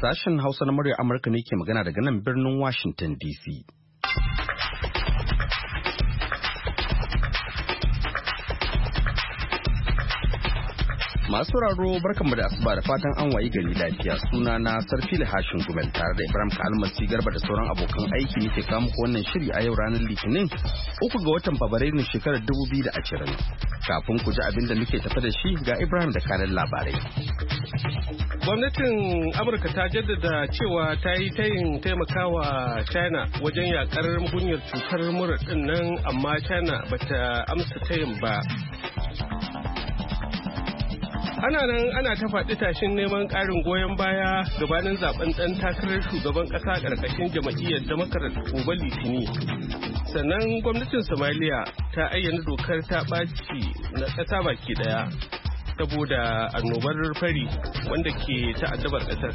Sashen Hausa na muryar Amurka ne ke magana daga nan birnin Washington DC. Masu raro barkanmu da asuba da fatan an wayi gari lafiya. Suna na Sarfili Hashin Gumel tare da Ibrahim Kalmasi Garba da sauran abokan aiki muke kawo muku wannan shiri a yau ranar Litinin 3 ga watan Fabrairu shekarar 2020. Kafin ku ji abin da muke tafi da shi ga Ibrahim da kanin labarai. Gwamnatin Amurka ta jaddada cewa ta yi tayin taimakawa China wajen yakar mugunyar cutar mura din nan, amma China bata amsa tayin ba. Ana nan ana ta faɗi tashin neman ƙarin goyon baya gabanin zaben ɗan takarar shugaban ƙasa ƙarƙashin jam'iyyar Democrat gobe Litini. Sannan gwamnatin Somalia ta ayyana dokar ta ɓaci na ƙasa baki ɗaya saboda annobar fari wanda ke ta'addabar ƙasar.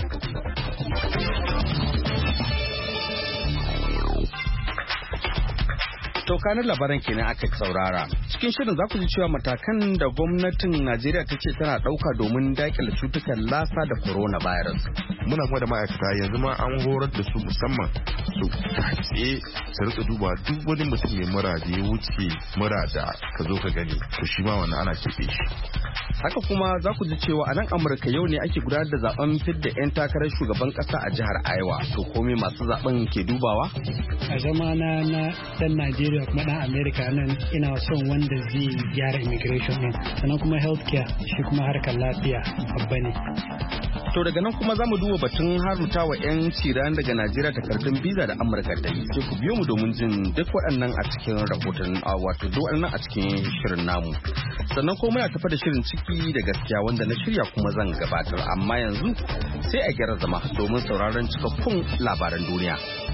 To kanin labaran kenan aka saurara. Cikin shirin za ku ji cewa matakan da gwamnatin Najeriya ta ce tana ɗauka domin daƙile cutukan lasa da coronavirus. Muna kuma da ma'aikata yanzu ma an horar da su musamman su tsaye su rika duba duk wani mutum mai mura da ya wuce mura da ka zo ka gani, to shi ma wannan ana keɓe shi. Haka kuma za ku ji cewa a nan Amurka yau ne ake gudanar da zaben fidda 'yan takarar shugaban ƙasa a jihar Iowa. To kome masu zaben ke dubawa? A zamana na ɗan Najeriya kuma ɗan Amerika nan ina son wanda zai gyara immigration ɗin. Sannan kuma healthcare shi kuma harkar lafiya babba ne. To daga nan kuma za mu duba batun haruta wa 'yan ciran daga Najeriya takardun biza da Amurka ta yi. Sai ku biyo mu domin jin duk waɗannan a cikin rahoton wato duk waɗannan a cikin shirin namu. Sannan ko muna tafa da shirin ciki da gaskiya wanda na shirya kuma zan gabatar, amma yanzu sai a gyara zama domin sauraron cikakkun labaran duniya.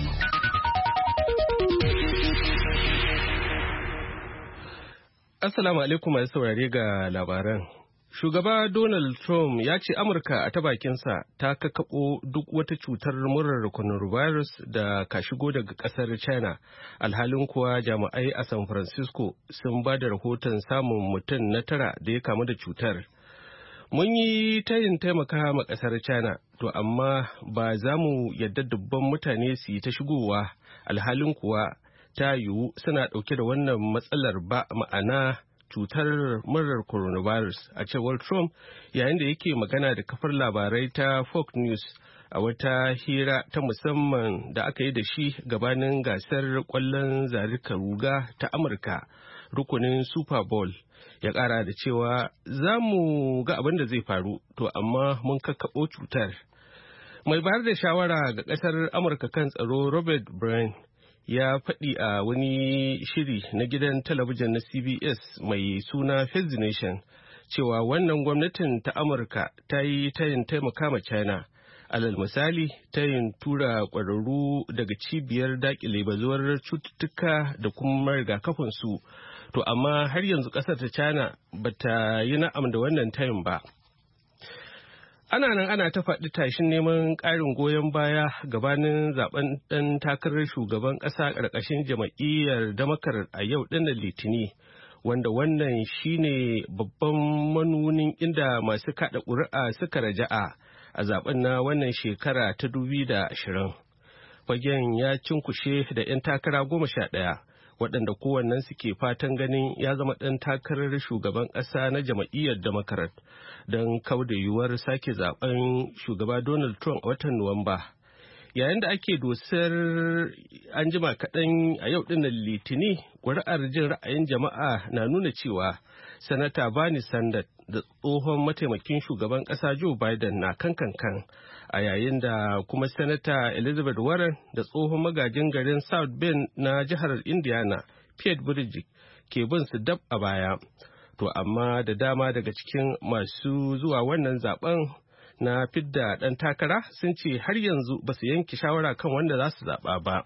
Assalamu alaikum masu saurare ga labaran. Shugaba Donald Trump ya ce Amurka a ta bakinsa ta kakkaɓo duk wata cutar murar coronavirus da ka shigo daga ƙasar China. Alhalin kuwa jami'ai a San Francisco sun ba da rahoton samun mutum na 9 da ya kamu da cutar. Mun yi tayin taimaka ma ƙasar China, to amma ba za mu yadda dubban mutane su yi ta shigowa, alhalin kuwa ta yiwu suna ɗauke da wannan matsalar ba, ma'ana cutar murar coronavirus, a cewar Trump yayin da yake magana da kafar labarai ta Fox News a wata hira ta musamman da aka yi da shi gabanin gasar kwallon zarika ruga ta Amurka rukunin Super Bowl. Ya ƙara da cewa za mu ga abin da zai faru, to amma mun kakkaɓo cutar. Mai bayar da shawara ga ƙasar Amurka kan tsaro Robert Bryan ya faɗi a wani shiri na gidan talabijin na CBS mai suna Face the Nation cewa wannan gwamnatin ta Amurka ta yi tayin taimaka ma China. Alal misali, tayin tura ƙwararru daga cibiyar daƙile bazuwar cututtuka da kuma rigakafin su. To amma har yanzu ƙasar ta China bata yi na'am da wannan tayin ba. Ana nan ana ta faɗi tashin neman ƙarin goyon baya gabanin zaben ɗan takarar shugaban ƙasa ƙarƙashin jam'iyyar Democrat a yau ɗin Litini, wanda wannan shine babban manunin inda masu kaɗa ƙuri'a suka raja'a a zaben na wannan shekara ta 2020. Fagen ya cinkushe da 'yan takara 11. Waɗanda kowannen suke fatan ganin ya zama ɗan takarar shugaban ƙasa na jam'iyyar Democrat don kauda yiwuwar sake zaben shugaba Donald Trump a watan Nuwamba. Yayin da ake dosar an jima kaɗan a yau ɗin Litini, ƙuri'ar jin ra'ayin jama'a na nuna cewa Sanata Bernie Sanders da tsohon mataimakin shugaban ƙasa Joe Biden na kan, a yayin da kuma Sanata Elizabeth Warren da tsohon magajin garin South Bend na jihar Indiana, Pete Buttigieg, ke bin su dab a baya. To amma da dama daga cikin masu zuwa wannan zaben na fidda ɗan takara sun ce har yanzu ba su yanke shawara kan wanda za su zaɓa ba.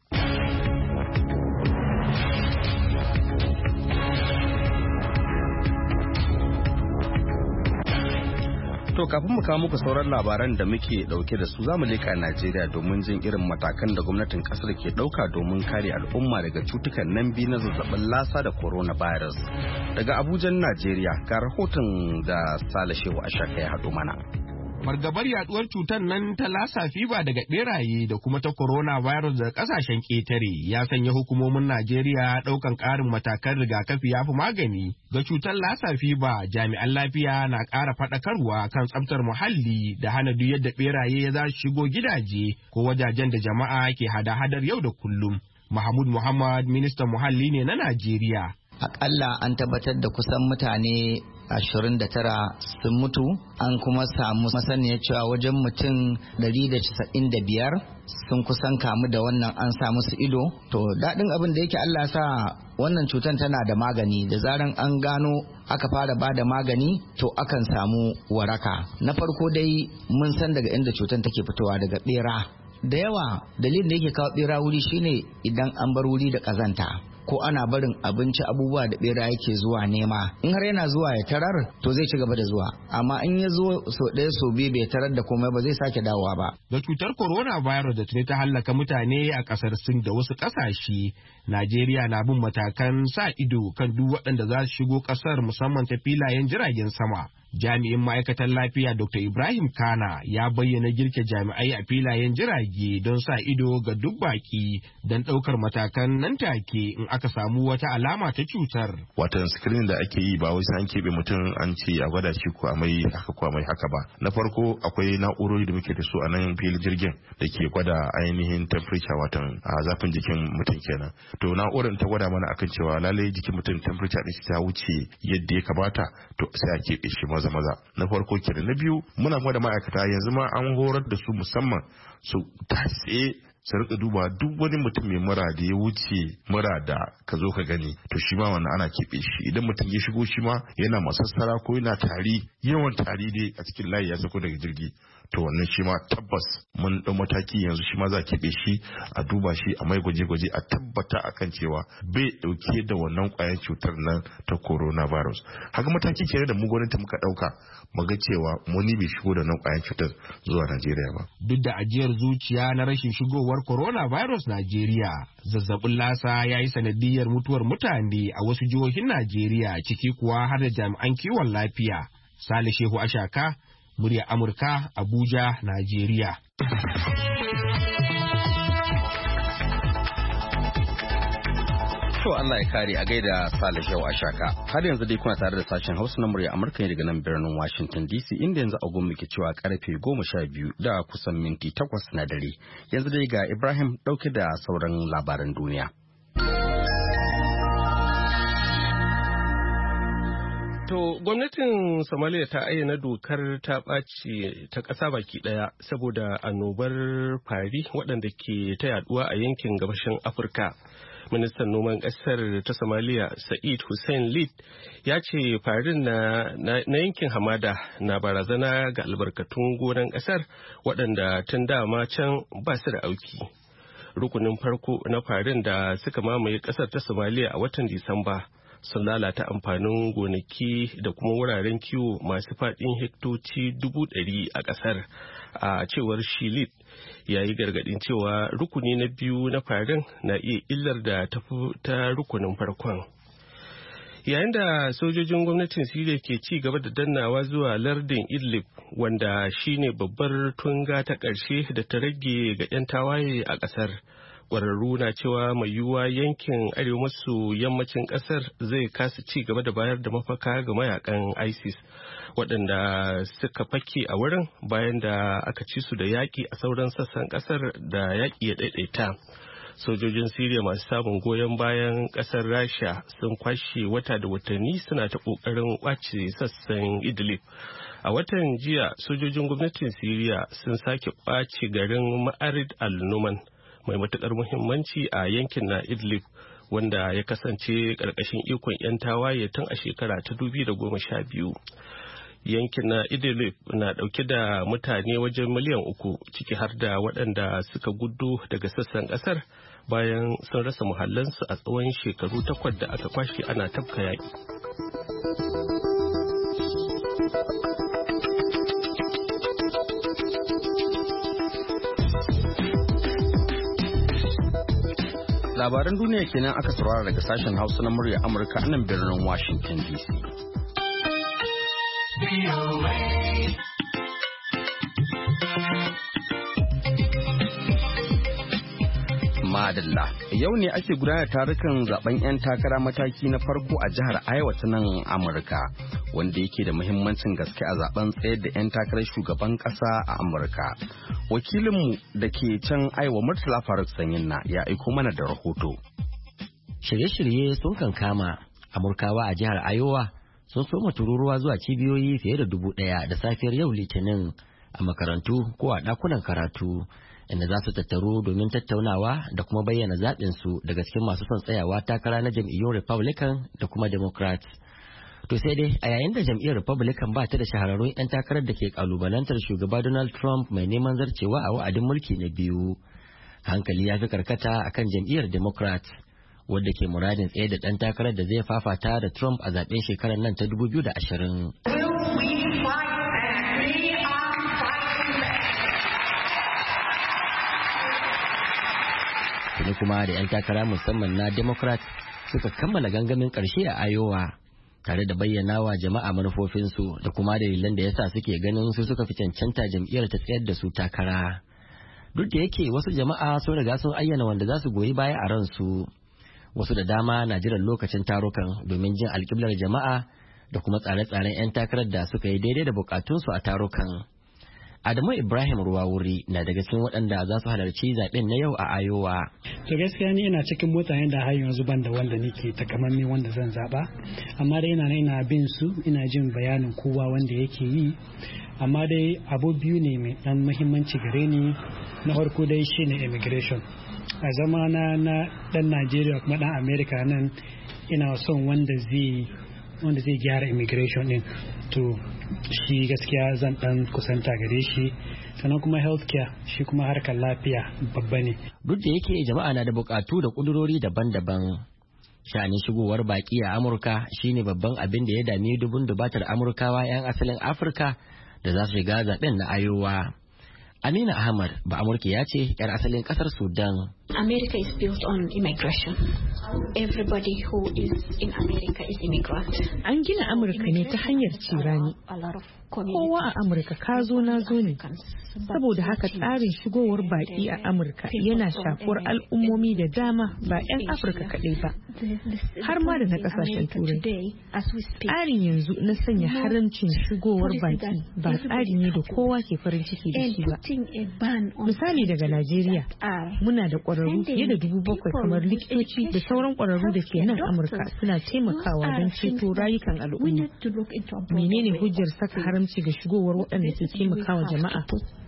To kafin mu kawo muku sauran labaran da muke dauke da su zamu leka Najeriya domin jin irin matakan da gwamnatin kasar ke dauka domin kare al'umma daga cutukan nan biyu na zazzabin lasa da coronavirus. Daga Abuja, Najeriya, ga rahoton da Sale Shehu Ashaka ya haɗo mana. Fargabar yaduwar cutar nan ta lasa fiba daga beraye da kuma ta coronavirus daga kasashen ƙetare ya sanya hukumomin Najeriya ɗaukan ƙarin matakan rigakafi yafi magani. Ga cutar lasa fiba, jami'an lafiya na ƙara faɗakarwa kan tsaftar muhalli da hana duk yadda beraye za su shigo gidaje ko wajajen da jama'a ke hada-hadar yau da kullum. Mahmud Muhammad, ministan muhalli ne na Najeriya. Akalla an tabbatar da kusan mutane 29 sun mutu, an kuma samu masaniyar cewa wajen mutum 195 sun kusan kamu da wannan, an sa musu ido. To daɗin abin da yake Allah sa wannan cutar tana da magani, da zaran an gano aka fara ba da magani to akan samu waraka. Na farko dai mun san daga inda cutar take fitowa, daga bera. Da yawa dalilin da yake kawo bera wuri shine idan an bar wuri da ƙazanta, ko ana barin abinci, abubuwa da bera yake zuwa nema. In har yana zuwa ya tarar to zai ci gaba da zuwa, amma in ya zo so ɗaya so biyu bai tarar da komai ba zai sake dawowa ba. Da cutar coronavirus da ta hallaka mutane a ƙasar Sin da wasu ƙasashe, Najeriya na bin matakan sa ido kan duk waɗanda za su shigo ƙasar, musamman ta filayen jiragen sama. Jami'in ma'aikatan lafiya Dr. Ibrahim Kana ya bayyana girke jami'ai a filayen jirage don sa ido ga duk baki don ɗaukar matakan nan take in aka samu wata alama ta cutar. Watan screening da ake yi ba wai sai an keɓe mutum an ce a gwada shi ko a mai haka ba. Na farko akwai na'urori da muke da su a nan filin jirgin da ke gwada ainihin temperature, watan a zafin jikin mutum kenan. To na'urar ta gwada mana akan cewa lallai jikin mutum temperature ɗin ta wuce yadda ya kamata, to sai a keɓe shi maza. Na farko kenan. Na biyu, muna kuma da ma'aikata yanzu ma an horar da su musamman su tatse su rika duba duk wani mutum mai mura da ya wuce mura da ka zo ka gani, to shi ma wannan ana keɓe shi. Idan mutum ya shigo shi ma yana masassara ko yana tari, yawan tari dai a cikin layi ya sako daga jirgi, to wannan shi ma tabbas mun ɗau mataki yanzu, shi ma za a keɓe shi a duba shi a mai gwaje-gwaje a tabbata akan cewa bai ɗauke da wannan ƙwayar cutar nan ta coronavirus. Haka mataki kenan da mu gwamnati muka ɗauka mu ga cewa muni bai shigo da nan ƙwayar cutar zuwa Najeriya ba. Duk da ajiyar zuciya na rashin shigowar coronavirus Najeriya, zazzabin lasa ya yi sanadiyar mutuwar mutane a wasu jihohin Najeriya, ciki kuwa har da jami'an kiwon lafiya. Sale Shehu Ashaka, murya Amurka, Abuja, Najeriya. To Allah ya kare, a gaida Sale Shehu Ashaka. Har yanzu dai kuna tare da sashen Hausa na murya Amurka ne daga nan birnin Washington DC, inda yanzu agon muke cewa karfe 12 da kusan minti 8 na dare. Yanzu dai ga Ibrahim dauke da sauran labaran duniya. To, gwamnatin Somalia ta ayyana dokar ta ɓaci ta ƙasa baki ɗaya saboda annobar fari waɗanda ke ta yaduwa a yankin gabashin Afirka. Ministan noman ƙasar ta Somalia, Sa'id Hussein Lid, ya ce farin na yankin hamada na barazana ga albarkatun gonan ƙasar waɗanda tun dama can ba su da auki. Rukunin farko na farin da suka mamaye ƙasar ta Somalia a watan Disamba sun lalata amfanin gonaki da kuma wuraren kiwo masu faɗin hektoci 100,000 a ƙasar, a cewar Shilit. Ya yi gargaɗin cewa rukuni na biyu na farin na iya illar da tafi ta rukunin farkon. Yayin da sojojin gwamnatin Siriya ke ci gaba da dannawa zuwa lardin Idlib, wanda shine babbar tunga ta ƙarshe da ta rage ga 'yan tawaye a ƙasar. Ƙwararru na cewa mai yiwuwa yankin arewa maso yammacin ƙasar zai kasa ci gaba da bayar da mafaka ga mayakan ISIS waɗanda suka fake a wurin bayan da aka ci su da yaƙi a sauran sassan ƙasar da yaƙi ya ɗaiɗaita. Sojojin Siriya masu samun goyon bayan ƙasar Rasha sun kwashe wata da watanni suna ta ƙoƙarin ƙwace sassan Idlib. A watan jiya sojojin gwamnatin Siriya sun sake ƙwace garin Ma'arid al-Numan, mai matuƙar muhimmanci a yankin na Idlib, wanda ya kasance ƙarƙashin ikon 'yan tawaye tun a shekara ta 2012. Yankin na Idlib na ɗauke da mutane wajen miliyan 3, ciki har da waɗanda suka gudu daga sassan ƙasar bayan sun rasa muhallansu a tsawon shekaru 8 da aka kwashe ana tafka yaƙi. Labaran duniya kenan aka saurara daga sashen Hausa na murya Amurka a nan birnin Washington DC. Madalla. Yau ne ake gudanar tarukan zaben 'yan takara mataki na farko a jihar Iowa ta nan Amurka, wanda yake da muhimmancin gaske a zaben tsayar da 'yan takarar shugaban kasa a Amurka. Wakilinmu da ke can Iowa Murtala Faruk Sanyinna ya aiko mana da rahoto. Shirye-shirye sun kankama. Amurkawa a jihar Iowa sun soma tururuwa zuwa cibiyoyi fiye da 1,000 da safiyar yau Litinin a makarantu ko a ɗakunan karatu, inda za su tattaru domin tattaunawa da kuma bayyana zaɓinsu daga cikin masu son tsayawa takara na jam'iyyun Republican da kuma Democrat. To sai dai a yayin da jam'iyyar Republican ba ta da shahararrun 'yan takarar da ke kalubalantar shugaba Donald Trump mai neman zarcewa a wa'adin mulki na biyu, hankali ya fi karkata akan jam'iyyar Democrat, wadda ke muradin tsaye da ɗan takarar da zai fafata da Trump a zaɓen shekarar nan ta 2020. Tuni kuma da 'yan takara musamman na Democrat suka kammala gangamin ƙarshe a Iowa, tare da bayyana wa jama'a manufofinsu da kuma dalilan da yasa suke ganin su suka fi cancanta jam'iyyar ta tsayar da su takara. Duk da yake wasu jama'a sun riga sun ayyana wanda za su goyi baya a ransu, wasu da dama na jiran lokacin tarukan domin jin alƙiblar jama'a da kuma tsare-tsaren 'yan takarar da suka yi daidai da bukatunsu a tarukan. Adamu Ibrahim Ruwawuri na daga cikin waɗanda za su halarci zaɓen na yau a Iowa. To gaskiya ni ina cikin mutanen da har yanzu ban da wanda nake takamaiman wanda zan zaɓa, amma dai ina bin su, ina jin bayanin kowa wanda yake yi, amma dai abu biyu ne mai ɗan muhimmanci gare ni. Na farko dai shine immigration. A zamana na ɗan Najeriya kuma ɗan Amerika nan, ina son wanda zai gyara immigration din, to shi gaskiya zan dan kusanta gare shi. Sannan kuma healthcare, shi kuma harkar lafiya babba ne. Duk da yake jama'a na da bukatu da kudurori daban-daban, sha'anin shigowar baki a Amurka shine babban abin da ya dami dubun dubatar Amurkawa 'yan asalin Afirka da za su shiga zaben na Iowa. Amina Ahmad ba Amurka ya ce 'yar asalin kasar Sudan. America is built on immigration. Everybody who is in America is immigrant. An gina Amurka ne ta hanyar cirani. Kowa a Amurka ka zo na zo ne. Saboda haka tsarin shigowar baki a Amurka yana shafuwar al'ummomi da dama, ba 'yan Afirka kaɗai ba, har ma da na ƙasashen Turai. Tsarin yanzu na sanya haramcin shigowar baki ba tsari ne da kowa ke farin ciki da shi ba. Misali daga Najeriya, muna da ƙwararru fiye da 7,000 kamar likitoci da sauran ƙwararru da ke nan Amurka suna taimakawa don ceto rayukan al'umma. Menene hujjar saka haramci ga shigowar waɗanda ke taimakawa jama'a?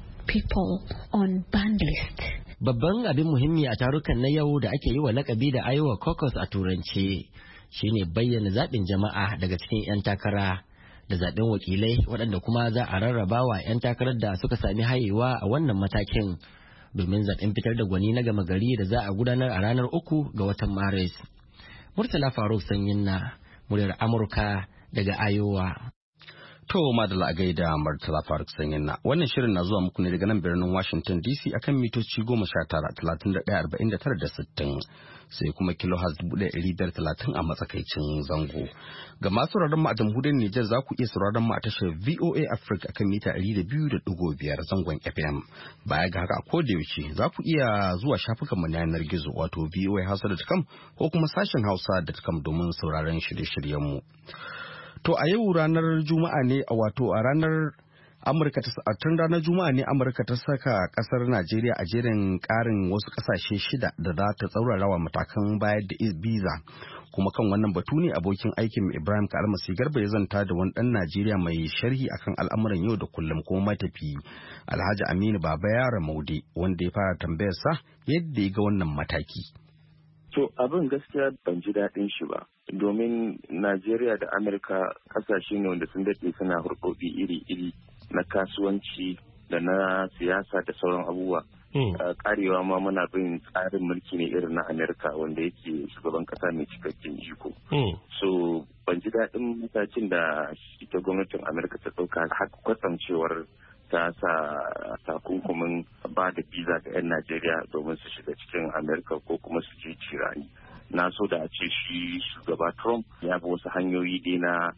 Babban abin muhimmi a tarukan na yau da ake yi wa lakabi da Iowa Caucus a turance shine bayyana zaɓin jama'a daga cikin 'yan takara da zaɓen wakilai waɗanda kuma za a rarraba wa 'yan takarar da suka sami hayewa a wannan matakin domin zaɓen fitar da gwani na gama gari da za a gudanar a ranar 3 ga watan Maris. Murtala Faruk Sanyinna, muryar Amurka daga Iowa. To madalla a gaida Murtala Faruk Sanyinna. Wannan shirin na zuwa muku ne daga nan birnin Washington DC akan mitoci 19-31-49-60 sai kuma kilohertz 1,530 a matsakaicin zango. Ga masu sauraron mu a jamhuriyar Nijar za ku iya sauraron mu a tashar VOA Africa akan mita 200.5 zangon FM. Baya ga haka a koda yaushe za ku iya zuwa shafukan mu na yanar gizo wato voahausa.com ko kuma sashen hausa.com domin sauraron shirye-shiryen mu. To a yau ranar Juma'a ne wato a ranar Amurka tun ranar Juma'a ne Amurka ta saka kasar Najeriya a jerin karin wasu kasashe 6 da za ta tsaurarawa matakan bayar da visa. Kuma kan wannan batu ne abokin aikin Ibrahim Kalmasi Garba ya zanta da wani dan Najeriya mai sharhi akan al'amuran yau da kullum kuma matafi Alhaji Aminu Baba Yara Maude, wanda ya fara tambayar sa yadda ya ga wannan mataki. To abin gaskiya ban ji daɗin shi ba, domin Najeriya da Amurka ƙasashe ne wanda sun daɗe suna hurɗoɗi iri-iri na kasuwanci da na siyasa da sauran abubuwa. Karewa ma muna bin tsarin mulki ne irin na Amurka wanda yake shugaban ƙasa mai cikakken iko. So ban ji daɗin matakin da ita gwamnatin Amurka ta ɗauka haka kwatsancewar ta sa takunkumin ba da biza ga 'yan Najeriya domin su shiga cikin Amerika ko kuma su je cirani. Na so da a ce shi shugaba Trump ya bi wasu hanyoyi dai na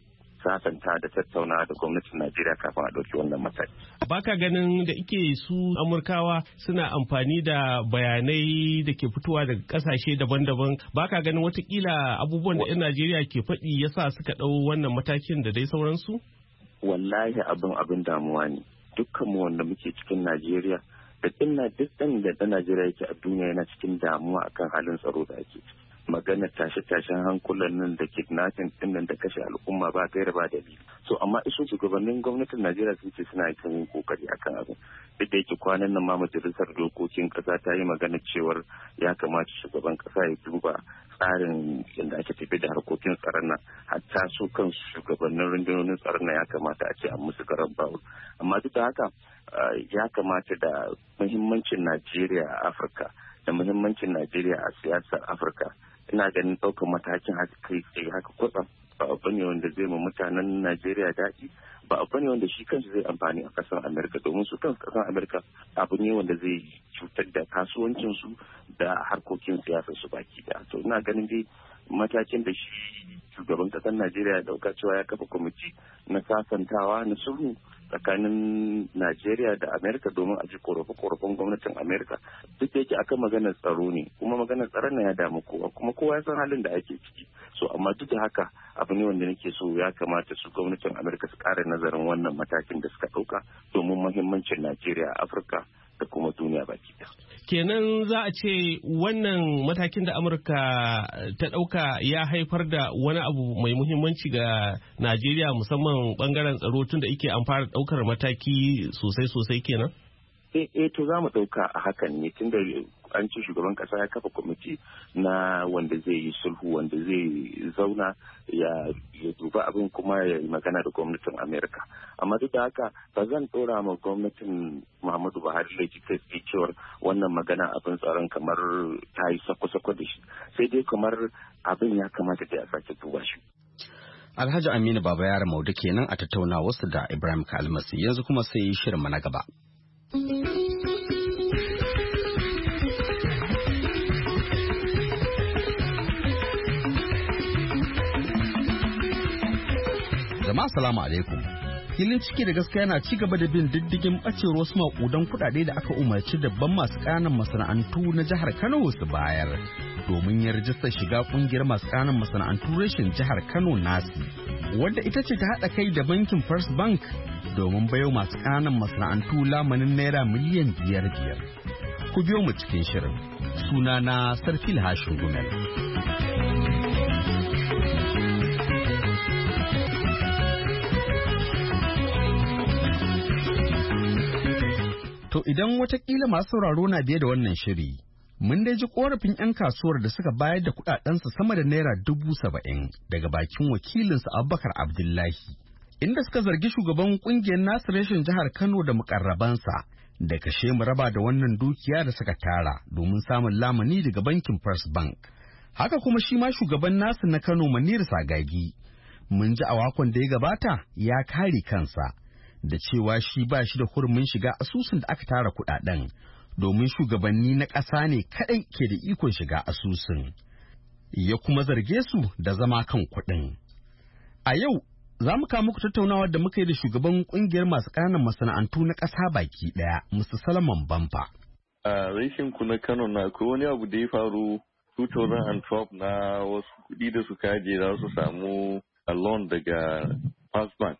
sasanta da tattauna da gwamnatin Najeriya kafin a ɗauki wannan mataki. Baka ganin da ike su Amurkawa suna amfani da bayanai da ke fitowa daga kasashe daban-daban, baka ganin watakila abubuwan da 'yan Najeriya ke faɗi yasa suka ɗau wannan matakin da dai sauransu? Wallahi abin damuwa ne. Dukkan mu wanda muke cikin Najeriya da duk ɗan da Najeriya yake a duniya yana cikin damuwa akan halin tsaro da ake ciki. Maganar tashe-tashen hankulan nan da kidnapping din nan da kashe al'umma ba gaira ba dalili. So amma isu shugabannin gwamnatin Najeriya sun ce suna yin kokari akan abin. Duk da yake kwanan nan ma majalisar dokokin kasa ta yi magana cewar ya kamata shugaban kasa ya duba tsarin yadda ake tafi da harkokin tsaron nan, hatta su kan shugabannin rundunonin tsaron nan ya kamata a ce an musu garan bawul. Amma duk da haka ya kamata da muhimmancin Najeriya a Afirka da muhimmancin Najeriya a siyasar Afirka, ina ganin ɗaukar matakin haka kai tsaye haka kwatsam ba abu ne wanda zai ma mutanen Najeriya daɗi, ba abu ne wanda shi kansu zai amfani a ƙasar Amerika, domin su kansu ƙasar Amerika abu ne wanda zai cutar da kasuwancinsu da harkokin siyasar su baki da. To ina ganin dai matakin da shi shugaban ƙasar Najeriya ya ɗauka cewa ya kafa kwamiti na sasantawa na sulhu tsakanin Najeriya da Amerika domin a ji korafe-korafen gwamnatin Amerika, duk da yake akan maganar tsaro ne, kuma maganar tsaron na ya damu kowa, kuma kowa ya san halin da ake ciki. So amma duk da haka abu ne wanda nake so ya kamata su gwamnatin Amerika su ƙara nazarin wannan matakin da suka ɗauka domin muhimmancin Najeriya a Afirka da kuma duniya baki ɗaya. Kenan za a ce wannan matakin da Amurka ta ɗauka ya haifar da wani abu mai muhimmanci ga Najeriya, musamman bangaren tsaro, tun da ike an fara ɗaukar mataki sosai kenan? To za mu ɗauka a hakan ne, tun da an ce shugaban ƙasa ya kafa kwamiti na wanda zai yi sulhu, wanda zai zauna ya duba abin kuma ya yi magana da gwamnatin Amerika. Amma duk da haka ba zan ɗora ma gwamnatin Muhammadu Buhari laifi kai cewar wannan magana abin tsaron kamar ta yi sako-sako da shi, sai dai kamar abin ya kamata da ya sake duba shi. Alhaji Aminu Baba Yara Maudu kenan a tattauna wasu da Ibrahim Kalmasi. Yanzu kuma sai shirin na gaba. Jama'a salamu alaikum. Filin ciki da gaskiya na ci gaba da bin diddigin bacewar wasu makudan kuɗaɗe da aka umarci dabban masu ƙananan masana'antu na jihar Kano su bayar domin ya rajistar shiga ƙungiyar masu ƙananan masana'antu reshen jihar Kano nasi, wadda ita ce ta haɗa kai da bankin First Bank domin bayo masu ƙananan masana'antu lamanin naira miliyan 5. Ku biyo mu cikin shirin. Sunana Sarfil Hashin Gumel. To idan watakila masu sauraro na biye da wannan shiri, mun dai ji korafin 'yan kasuwar da suka bayar da kudadensu sama da naira 70,000 daga bakin wakilinsu Abubakar Abdullahi, inda suka zargi shugaban kungiyar nasu reshen jihar Kano da mukarrabansa da kashe mu raba da wannan dukiya da suka tara domin samun lamuni daga bankin First Bank. Haka kuma shi ma shugaban nasu na Kano Manir Sagagi, mun ji a wakon da ya gabata ya kare kansa da cewa shi ba shi da hurumin shiga asusun da aka tara kudaden, domin shugabanni na ƙasa ne kaɗai ke da ikon shiga asusun. Ya kuma zarge su da zama kan kuɗin. A yau za mu kawo muku tattaunawar da muka yi da shugaban ƙungiyar masu ƙananan masana'antu na ƙasa baki ɗaya, Mr. Salman Bamfa. A rashin ku na Kano na akwai wani abu da ya faru 2012 na wasu kuɗi da suka ajiye za su samu a loan daga First Bank.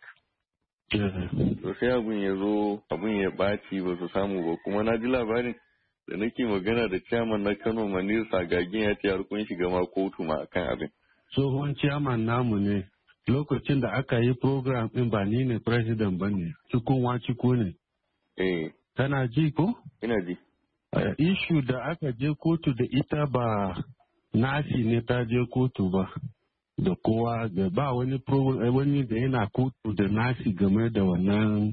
To sai abun ya zo abun ya ɓaci ba su samu ba, kuma na ji labarin da nake magana da chairman na Kano Manir Sagagin ya ce har kun shiga ma kotu ma akan abin. Tsohon chairman namu ne lokacin da aka yi program ɗin ba ni ne president ba ne, ciko ne. Tana ji ko? Ina ji. Issue da aka je kotu da ita ba nasi ne ta je kotu ba. Da kowa da ba wani wani da yana kotu da nasi game da wannan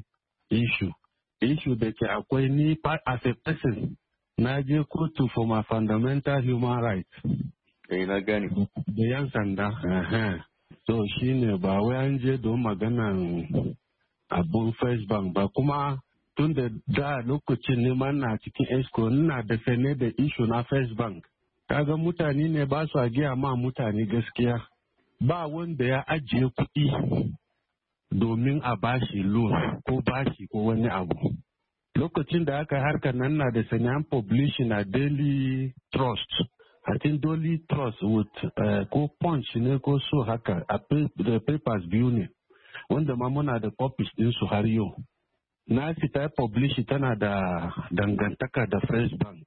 issue da ke akwai ni as a person na je kotu for my fundamental human rights. Na gani. Da yan sanda. So shine ba wai an je don maganan abun First Bank ba, kuma tun da lokacin ne ma na cikin esco ina da sane da issue na First Bank. Kaga mutane ne ba su a giya ma mutane gaskiya. Ba wanda ya ajiye kuɗi domin a bashi loan ko bashi ko wani abu. Lokacin da aka harkar nan na da sanyan publishing a Daily Trust. I think Daily Trust with ko Punch ne ko so haka a papers biyu ne wanda ma muna da copies din su har yau. Na fita publish tana da dangantaka da First Bank.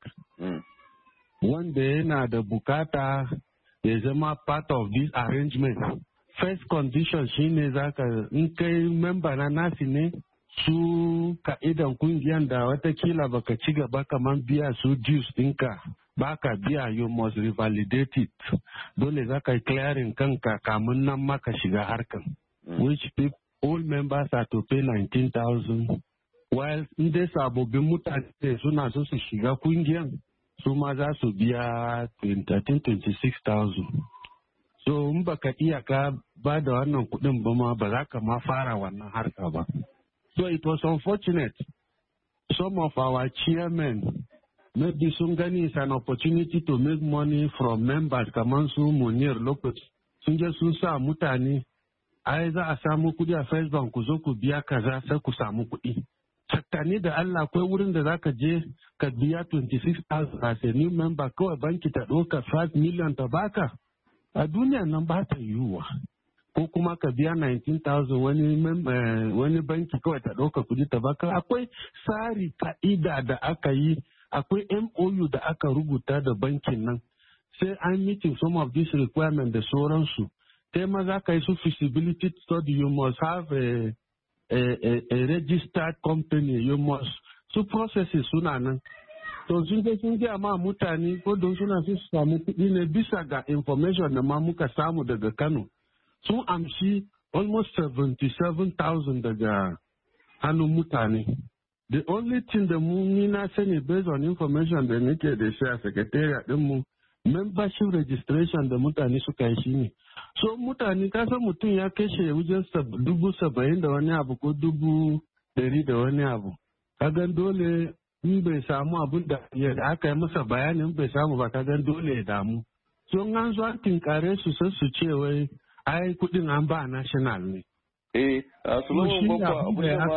Wanda yana da bukata ya zama part of this arrangement. First condition shine zaka in kai member na nasi ne su ka'idan kungiyan da watakila baka ci gaba kamar biya su dues dinka baka biya, you must revalidate it. Dole zaka yi clearing kanka kamun nan maka shiga harkan. Which people, all members are to pay 19,000. While in dai sababbin mutane suna so su shiga kungiyan su ma za su biya 26,000. So in baka iya ka ba da wannan kudin ba ma ba za ka ma fara wannan harka ba. So it was unfortunate. Some of our chairmen maybe sun gani is an opportunity to make money from members kamar su Munir lokaci. Sun je sun sa mutane ai za a samu kudi a First Bank ku zo ku biya kaza sai ku samu kudi. Tattani da Allah akwai wurin da za ka je ka biya 26,000 as a new member kawai banki ta ɗauka 5 million ta baka. A duniya nan ba ta yiwuwa. Ko kuma ka biya 19,000 wani banki kawai ta ɗauka kuɗi ta baka. Akwai tsari ka'ida da aka yi, akwai MOU da aka rubuta da bankin nan. Sai an meeting some of these requirements da sauransu. Sai ma za ka yi su feasibility study, you must have a registered company, you must su processes suna nan. To sun gaya ma mutane ko don suna su samu kuɗi ne bisa ga information da ma muka samu daga Kano. Sun amshi almost 77,000 daga hannun mutane. The only thing da ni na sani based on information da nake da shi a secretariat ɗinmu, membership registration da mutane suka yi shi ne. So mutane kasan mutum ya kashe wajen 70,000 da wani abu ko 100,000 da wani abu. Kagan dole in bai samu abin da aka yi masa bayanin bai samu ba kagan dole ya damu. So an zo an tinkare su sai su ce wai ai kudin an ba national ne. Solomon Bamfa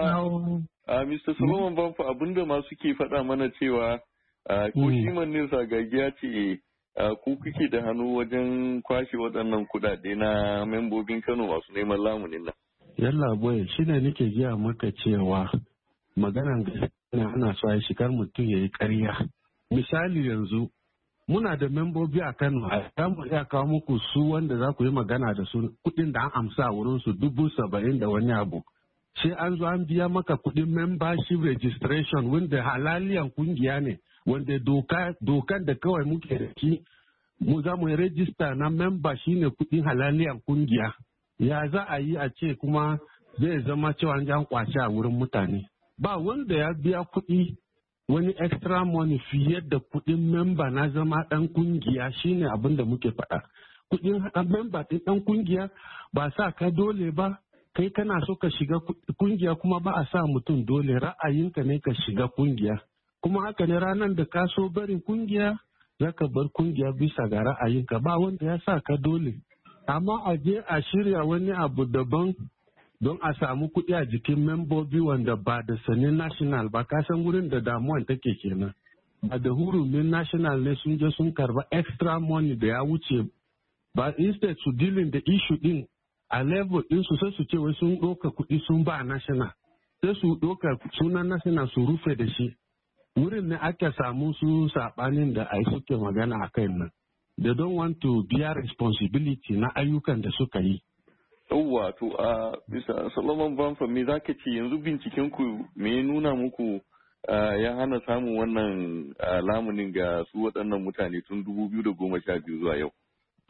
Mr. Solomon Bamfa abinda ma suke faɗa mana cewa ko shi mannin sagagiya ce ku kuke da hannu wajen kwashe waɗannan kuɗaɗe na membobin Kano masu neman lamunin nan. Yalla boy shi ne nake giya maka cewa maganan gaskiya ana so a shigar mutum ya yi ƙarya. Misali yanzu muna da membobi a Kano a samu iya kawo muku su wanda za ku yi magana da su kuɗin da an amsa a wurin su 70,000 da wani abu. Sai an zo an biya maka kuɗin membership registration wanda halaliyan kungiya ne wanda dokan da kawai muke da shi mu za mu yi register na member shine kuɗin halaliyan kungiya. Ya za a yi a ce kuma zai zama cewa an kwace a wurin mutane. Ba wanda ya biya kuɗi wani extra money fiye da kuɗin memba na zama ɗan kungiya shine abin da muke faɗa. Kuɗin memba ɗin ɗan kungiya ba sa ka dole ba, kai kana so ka shiga kungiya kuma ba a sa mutum dole, ra'ayinka ne ka shiga kungiya. Kuma haka ne ranar da ka so barin kungiya za ka bar kungiya bisa ga ra'ayinka, ba wanda ya sa ka dole. Amma a je a shirya wani abu daban don a samu kuɗi a jikin membobi wanda ba da sanin national ba, kasan wurin da damuwan take kenan. Ba da hurumin national ne sun je sun karba extra money da ya wuce ba, instead su dealing da issue din a level din su sai su ce wai sun ɗauka kuɗi sun ba national, sai su ɗauka sunan national su rufe da shi. Wurin ne ake samu su saɓanin da ai suke magana a kai nan. They don't want to bear responsibility na ayyukan da suka yi. Yawwa to a bisa Solomon Bamfa me za ka ce yanzu binciken ku me ya nuna muku ya hana samun wannan lamunin ga su waɗannan mutane tun 2012 zuwa yau?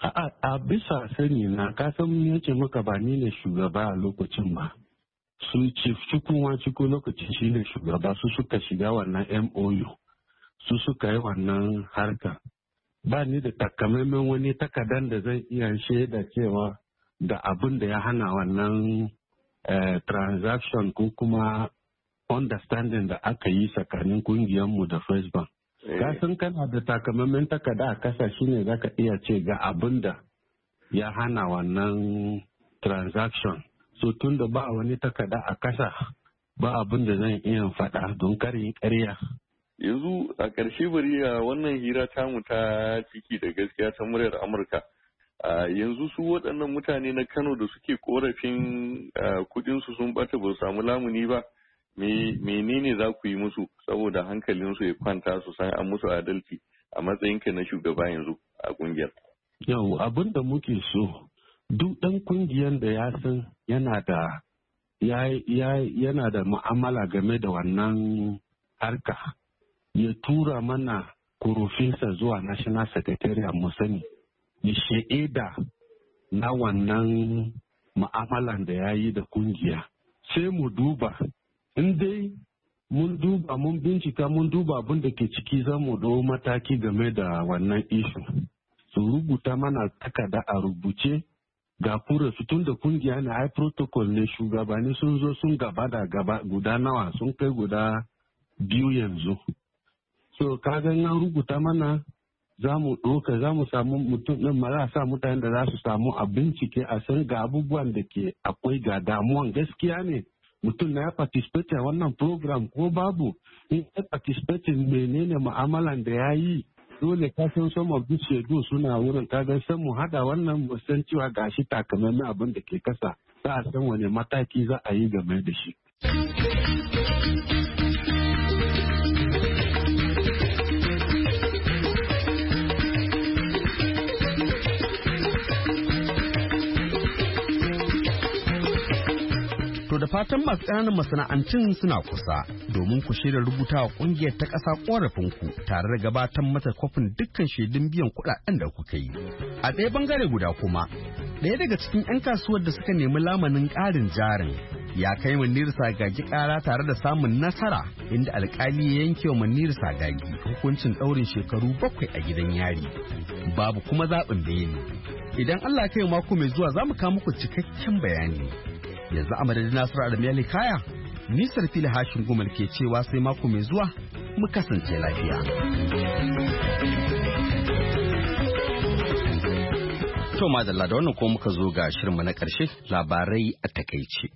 A bisa sani na kasan yace maka ba ni ne shugaba a lokacin ba. Su chief cikin lokacin shi ne shugaba, su suka shiga wannan MOU, su suka yi wannan harka. Ba ni da takamaiman wani takadan da zan iya shaida cewa da abin da ya hana wannan transaction ko kuma understanding da aka yi tsakanin kungiyarmu da First Bank. Kasan kana da takamaiman takada a kasa shine zaka iya ce ga abin da ya hana wannan transaction. so tun da ba wani takarda a kasa ba abin da zan iya faɗa don karin ƙarya. Yanzu a ƙarshe bari a wannan hira tamu ta ciki da gaskiya ta muryar Amurka. Yanzu su waɗannan mutane na Kano da suke korafin kuɗinsu sun ɓata ba su samu lamuni ba, menene za ku yi musu saboda hankalinsu ya kwanta su san an musu adalci a matsayinka na shugaba yanzu a ƙungiyar? Yau abin da muke so duk ɗan ƙungiyar da ya san yana da mu'amala game da wannan harka ya tura mana kurufinsa zuwa National Secretariat mu sani ya shaida na wannan mu'amalan da ya yi da kungiya sai mu duba in dai mun duba mun bincika mun duba abin da ke ciki za mu dau mataki game da wannan ishu su rubuta mana takarda a rubuce ga kura su tun da kungiya ne ai protocol ne shugabanni sun zo sun gaba da gaba guda nawa sun kai guda 2 yanzu. So kaga an rubuta mana za mu ɗauka za mu samu mutum ɗin ma za a sa mutane da za su samu a bincike a san ga abubuwan da ke akwai ga damuwan gaskiya ne mutum na ya participate a wannan program ko babu in ya participate menene mu'amalan da ya yi dole ka san some of these shaidu suna wurin kaga san mu hada wannan mu san cewa gashi takamaiman abin da ke kasa za a san wane mataki za a yi game da shi. To da fatan masu ƙananan masana'antun suna kusa domin ku shirya rubuta wa ƙungiyar ta ƙasa ƙorafinku tare da gabatar mata kwafin dukkan shaidun biyan kuɗaɗen da kuka yi. A ɗaya bangare guda kuma, ɗaya daga cikin 'yan kasuwar da suka nemi lamanin ƙarin jarin ya kai Manir Sagagi ƙara tare da samun nasara inda alƙali ya yanke wa Manir Sagagi hukuncin ɗaurin shekaru 7 a gidan yari. Babu kuma zaɓin beli. Idan Allah ya kai mako mai zuwa za mu kawo muku cikakken bayani. Yanzu a madadin Nasiru Adamu Kaya, nisar fili hashin gumal ke cewa sai mako mai zuwa mu kasance lafiya. To madalla da wannan ko muka zo ga shirinmu na ƙarshe labarai a takaice.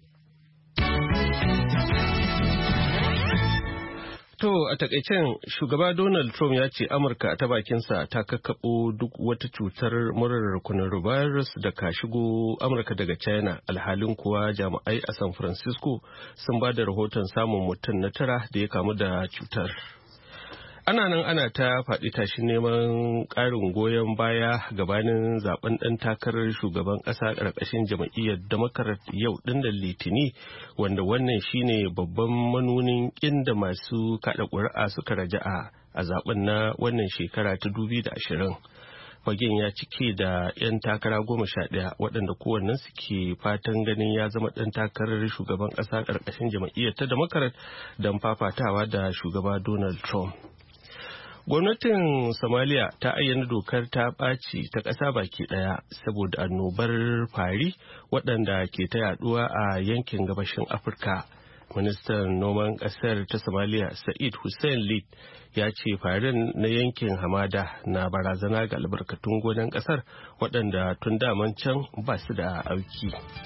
To a takaicen shugaba Donald Trump ya ce Amurka ta bakinsa ta kakkaɓo duk wata cutar murar coronavirus da ka shigo Amurka daga China alhalin kuwa jami'ai a San Francisco sun ba da rahoton samun mutum na 9 da ya kamu da cutar. Ana nan ana ta faɗi tashi neman ƙarin goyon baya gabanin zaben ɗan takarar shugaban ƙasa ƙarƙashin jam'iyyar Democrat yau ɗin da Litini wanda wannan shine babban manunin inda masu kaɗa ƙuri'a suka raja'a a zaben na wannan shekara ta 2020. Fagen ya cike da 'yan takara 11 waɗanda kowannen suke fatan ganin ya zama ɗan takarar shugaban ƙasa ƙarƙashin jam'iyyar ta Democrat don fafatawa da shugaba Donald Trump. Gwamnatin Somalia ta ayyana dokar ta ɓaci ta ƙasa baki ɗaya saboda annobar fari waɗanda ke ta yaɗuwa a yankin gabashin Afirka. Ministan noman ƙasar ta Somalia Sa'id Hussein Lid ya ce farin na yankin hamada na barazana ga albarkatun gonan ƙasar waɗanda tun daman can ba su da auki.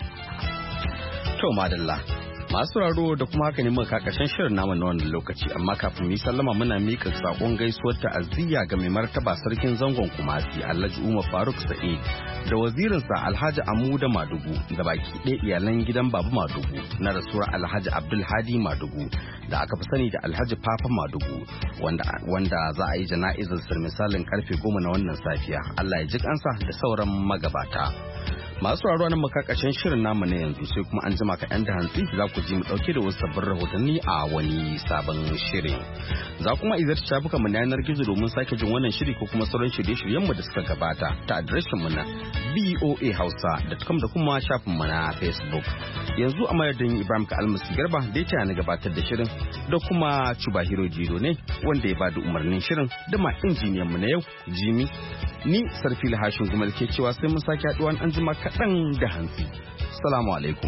To madalla. Masu raro da kuma haka ne muka kakashin shirin namu na wannan lokaci amma kafin mu sallama muna mika sakon gaisuwar ta'aziyya ga mai martaba sarkin zangon Kumasi Alhaji Umar Faruk Sa'id da wazirinsa Alhaji Amuda Madugu da baki ɗaya iyalan gidan Babu Madugu na rasuwar Alhaji Abdul Hadi Madugu da aka fi sani da Alhaji Papa Madugu wanda za a yi jana'izar sir misalin karfe 10 na wannan safiya. Allah ya ji kansa da sauran magabata. Masu raro nan makakashin shirin namu na yanzu sai kuma an jima ka 'yan da hantsi za ku ji mu dauke da wasu sabbin rahotanni a wani sabon shirin. Za kuma izar shafukan mu na yanar gizo domin sake jin wannan shiri ko kuma sauran shirye-shiryen mu da suka gabata ta adireshin mu na boahausa.com da kuma shafin mu na Facebook. Yanzu a madadin Ibrahim ka almasi garba da ya na gabatar da shirin da kuma Chubahiro Jiro ne wanda ya bada umarnin shirin da ma injiniyan mu na yau Jimmy ni Sarfila Hashin Gumal ke cewa sai mun sake haduwa an jima kaɗan da hantsi. Salamu alaikum.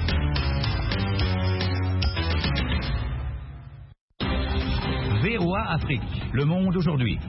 VOA Afrique. Le Monde aujourd'hui.